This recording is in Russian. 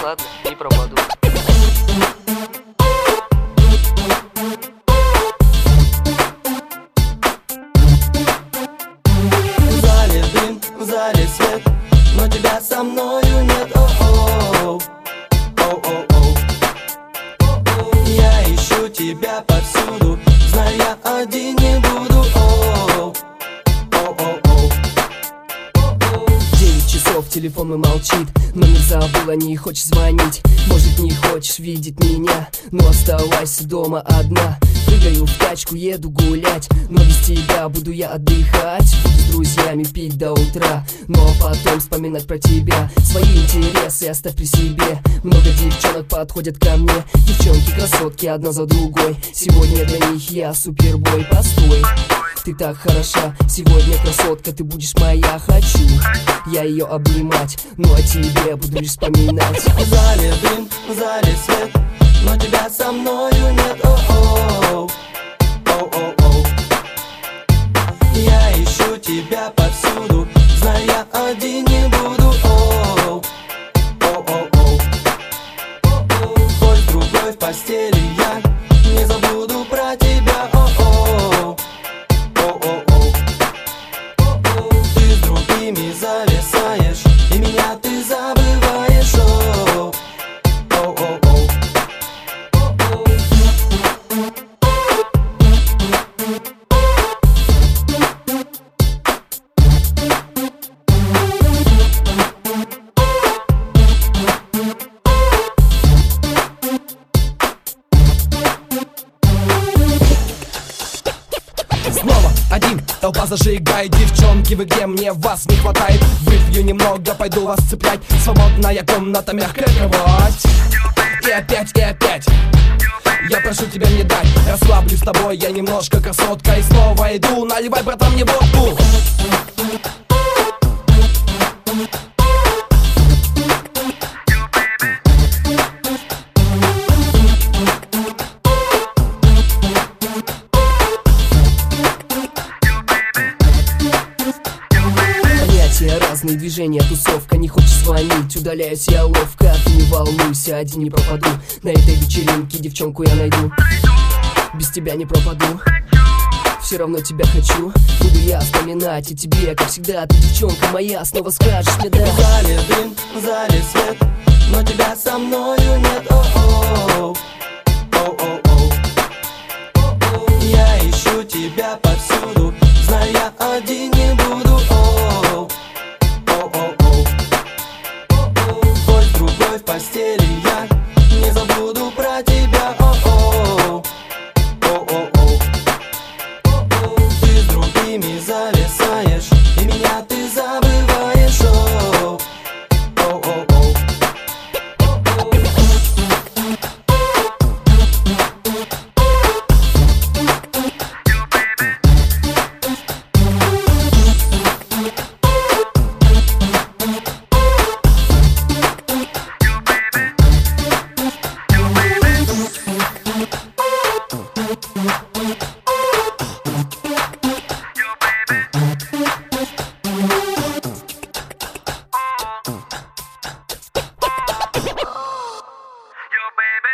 ладно, не пропаду. В зале дым, в зале свет, но тебя со мною нет. О-о-о, о-о-о. Я ищу тебя повсюду, знаю, я один не буду. О-о-о. 9 часов, телефон мой молчит, номер забыла, не хочешь звонить. Может, не хочешь видеть меня, но оставайся дома одна. Прыгаю в тачку, еду гулять, но без тебя буду я отдыхать. Буду с друзьями пить до утра, но потом вспоминать про тебя. Свои интересы оставь при себе. Много девчонок подходят ко мне, девчонки красотки одна за другой. Сегодня для них я супербой. Постой, ты так хороша, сегодня красотка, ты будешь моя. Хочу я ее обнимать, ну о тебе буду лишь вспоминать. В зале дым, в зале свет, но тебя со мною нет. О-о-о, о-о-о. Я ищу тебя повсюду, знаю, я один не буду. О-о-о, о-о-о. Хоть с другой в постели я не забуду про тебя. О-о-о, о-о-о. Ты с другими зависаешь, и меня ты забываешь. О-о-о. Снова один, толпа зажигает. Девчонки, вы где? Мне вас не хватает. Выпью немного, пойду вас цеплять. Свободная комната, мягкая кровать. И опять, и опять. Я прошу тебя не дать, расслаблюсь с тобой, я немножко красотка. И снова иду, наливай, братан, мне водку. Разные движения, тусовка, не хочешь звонить, удаляюсь я ловко. Ты не волнуйся, один не пропаду. На этой вечеринке девчонку я найду. Без тебя не пропаду, все равно тебя хочу. Буду я вспоминать о тебе, как всегда. Ты девчонка моя, снова скажешь мне да. В зале дым, в зале свет, но тебя со мною нет. О-о-о, о-о-о. Я ищу тебя повсюду, знаю, я один не буду. О-о-о. В постели я не забуду про тебя. О-о-о, о-о-о. Ты с другими зависаешь, и меня ты забываешь. О-о-о, о-о-о. Yo, baby.